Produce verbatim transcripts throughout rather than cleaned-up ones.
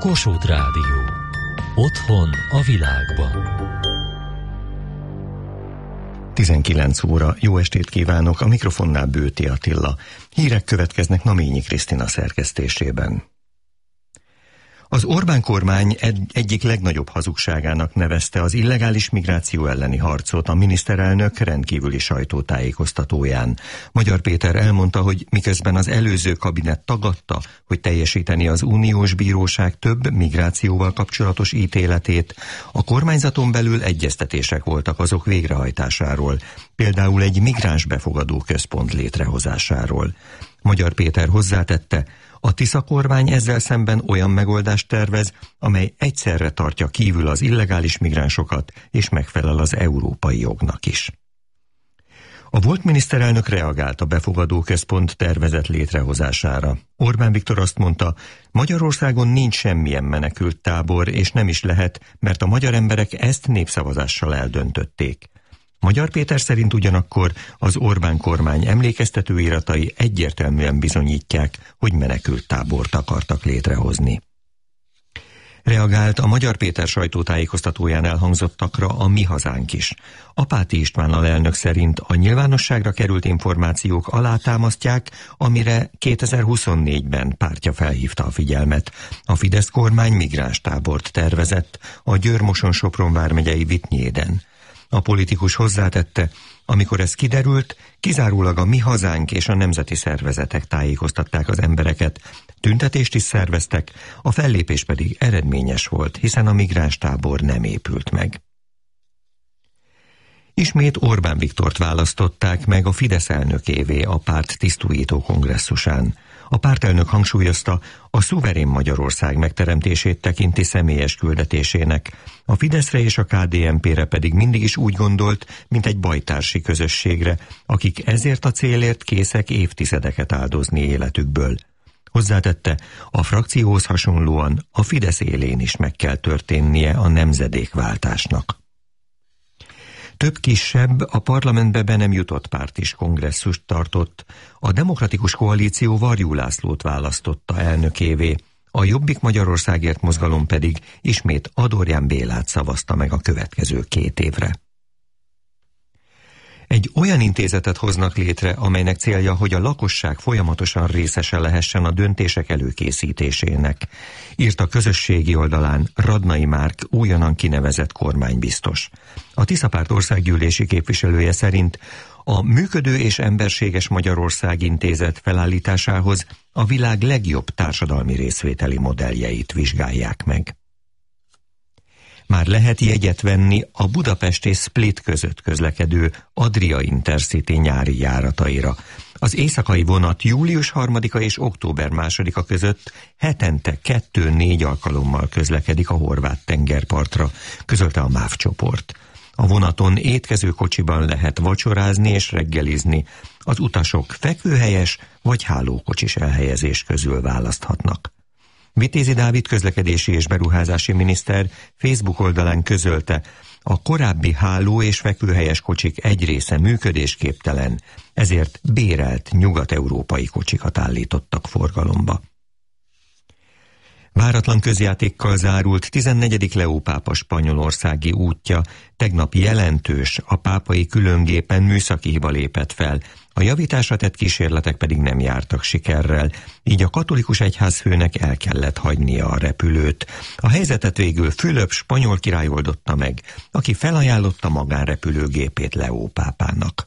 Kossuth Rádió. Otthon a világban. tizenkilenc óra, jó estét kívánok, a mikrofonnál Bőti Attila. Hírek következnek Naményi Krisztina szerkesztésében. Az Orbán kormány egy- egyik legnagyobb hazugságának nevezte az illegális migráció elleni harcot a miniszterelnök rendkívüli sajtótájékoztatóján. Magyar Péter elmondta, hogy miközben az előző kabinet tagadta, hogy teljesíteni az uniós bíróság több migrációval kapcsolatos ítéletét, a kormányzaton belül egyeztetések voltak azok végrehajtásáról, például egy migráns befogadó központ létrehozásáról. Magyar Péter hozzátette, a Tisza kormány ezzel szemben olyan megoldást tervez, amely egyszerre tartja kívül az illegális migránsokat, és megfelel az európai jognak is. A volt miniszterelnök reagált a befogadó központ tervezett létrehozására. Orbán Viktor azt mondta, Magyarországon nincs semmilyen menekült tábor, és nem is lehet, mert a magyar emberek ezt népszavazással eldöntötték. Magyar Péter szerint ugyanakkor az Orbán kormány emlékeztetőiratai egyértelműen bizonyítják, hogy menekülttábort akartak létrehozni. Reagált a Magyar Péter sajtótájékoztatóján elhangzottakra a Mi Hazánk is. Apáti István alelnök szerint a nyilvánosságra került információk alátámasztják, amire kétezer-huszonnégyben pártja felhívta a figyelmet. A Fidesz kormány migránstábort tervezett a Győr-Moson-Sopron vármegyei Vittnyéden. A politikus hozzátette, amikor ez kiderült, kizárólag a Mi Hazánk és a nemzeti szervezetek tájékoztatták az embereket, tüntetést is szerveztek, a fellépés pedig eredményes volt, hiszen a migránstábor nem épült meg. Ismét Orbán Viktort választották meg a Fidesz elnökévé a párt tisztújító kongresszusán. A pártelnök hangsúlyozta, a szuverén Magyarország megteremtését tekinti személyes küldetésének. A Fideszre és a ká dé en pére pedig mindig is úgy gondolt, mint egy bajtársi közösségre, akik ezért a célért készek évtizedeket áldozni életükből. Hozzátette, a frakcióhoz hasonlóan a Fidesz élén is meg kell történnie a nemzedékváltásnak. Több kisebb, a parlamentbe be nem jutott párt is kongresszust tartott. A Demokratikus Koalíció Varjú Lászlót választotta elnökévé, a Jobbik Magyarországért mozgalom pedig ismét Adorján Bélát szavazta meg a következő két évre. Egy olyan intézetet hoznak létre, amelynek célja, hogy a lakosság folyamatosan részese lehessen a döntések előkészítésének, írt a közösségi oldalán Radnai Márk újonnan kinevezett kormánybiztos. A Tiszapárt országgyűlési képviselője szerint a Működő és Emberséges Magyarország Intézet felállításához a világ legjobb társadalmi részvételi modelljeit vizsgálják meg. Már lehet jegyet venni a Budapest és Split között közlekedő Adria Intercity nyári járataira. Az éjszakai vonat július harmadika és október másodika között hetente kettő-négy alkalommal közlekedik a horvát tengerpartra, közölte a MÁV csoport. A vonaton étkező kocsiban lehet vacsorázni és reggelizni. Az utasok fekvőhelyes vagy hálókocsis elhelyezés közül választhatnak. Vitézi Dávid közlekedési és beruházási miniszter Facebook oldalán közölte, a korábbi háló és fekvőhelyes kocsik egy része működésképtelen, ezért bérelt nyugat-európai kocsikat állítottak forgalomba. Váratlan közjátékkal zárult tizennegyedik Leó pápa spanyolországi útja, tegnap jelentős, a pápai különgépen műszaki hiba lépett fel, a javításra tett kísérletek pedig nem jártak sikerrel, így a katolikus egyházfőnek el kellett hagynia a repülőt. A helyzetet végül Fülöp spanyol király oldotta meg, aki felajánlotta magánrepülőgépét Leó pápának.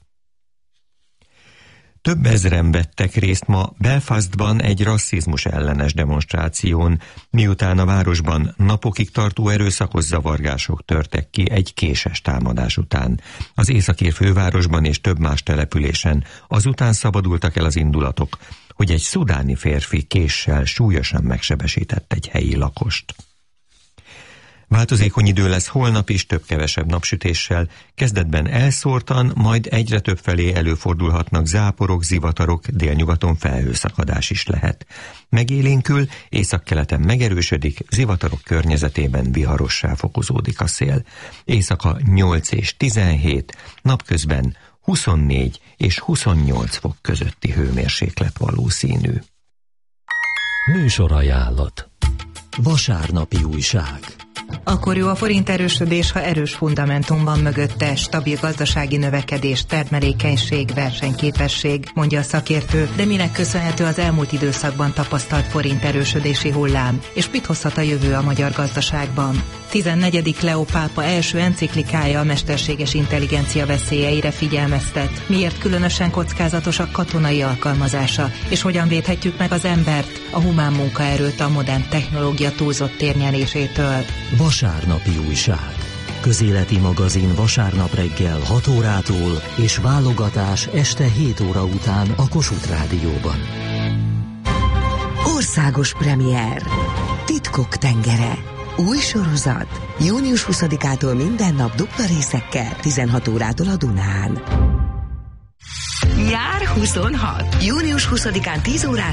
Több ezren vettek részt ma Belfastban egy rasszizmus ellenes demonstráción, miután a városban napokig tartó erőszakos zavargások törtek ki egy késes támadás után. Az északír fővárosban és több más településen azután szabadultak el az indulatok, hogy egy szudáni férfi késsel súlyosan megsebesített egy helyi lakost. Változékony idő lesz holnap is, több-kevesebb napsütéssel, kezdetben elszórtan, majd egyre több felé előfordulhatnak záporok, zivatarok, délnyugaton felhőszakadás is lehet. Megélénkül, északkeleten megerősödik, zivatarok környezetében viharossá fokozódik a szél. Éjszaka nyolc és tizenhét, napközben huszonnégy és huszonnyolc fok közötti hőmérséklet valószínű. Műsorajánlat. Vasárnapi újság. Akkor jó a forint erősödés, ha erős fundamentum van mögötte, stabil gazdasági növekedés, termelékenység, versenyképesség, mondja a szakértő, de minek köszönhető az elmúlt időszakban tapasztalt forint erősödési hullám, és mit hozhat a jövő a magyar gazdaságban? tizennegyedik Leó pápa első enciklikája a mesterséges intelligencia veszélyeire figyelmeztet. Miért különösen kockázatos a katonai alkalmazása, és hogyan védhetjük meg az embert, a humán munkaerőt a modern technológia túlzott térnyerésétől. Vasárnapi újság. Közéleti magazin vasárnap reggel hat órától és válogatás este hét óra után a Kossuth Rádióban. Országos premier. Titkok tengere. Új sorozat. június huszadikától minden nap dupla részekkel, tizenhat órától a Dunán. Nyár huszonhat. június huszadikán tíz órától